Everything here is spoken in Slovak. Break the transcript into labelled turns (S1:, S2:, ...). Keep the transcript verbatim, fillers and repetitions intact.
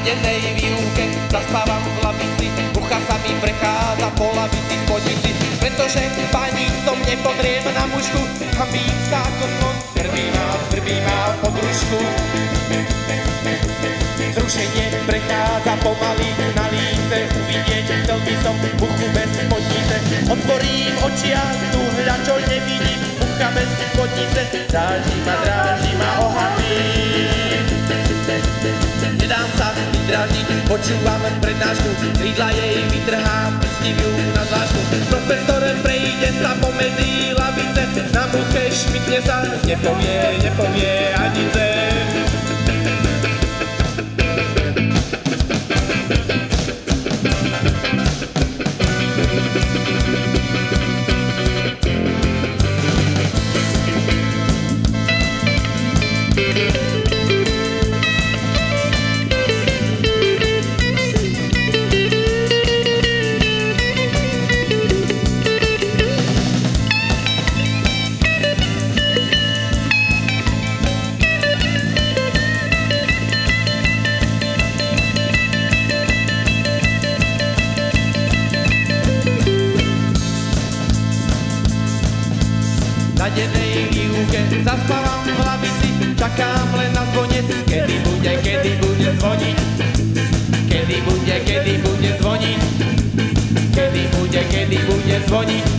S1: dennej výuke zaspávam v lavici, mucha sa mi prechádza po lavici spodnici, pretože pani som nepodriem na mužku, hambím sa ako slon, svrbí ma, svrbí ma pod rušku. Zrušenie prechádza pomaly na líce, uvidieť chcel by som muchu bez spodnice. Otvorím oči a tu hľa čo nevidím, mucha bez spodnice, dráži ma, dráži ma, ohavím. Nedám sa vydražiť, počúvam prednášku, krídla jej vytrhám, pustím ju na zvlášku. Profesor prejde sa pomedzi lavice, na muche šmykne sa, nepovie, nepovie ani zem. Na dennej výuke zaspávam v lavici, čakám len na zvonec, kedy bude, kedy bude zvoniť. Kedy bude, kedy bude zvoniť. Kedy bude, kedy bude zvoniť.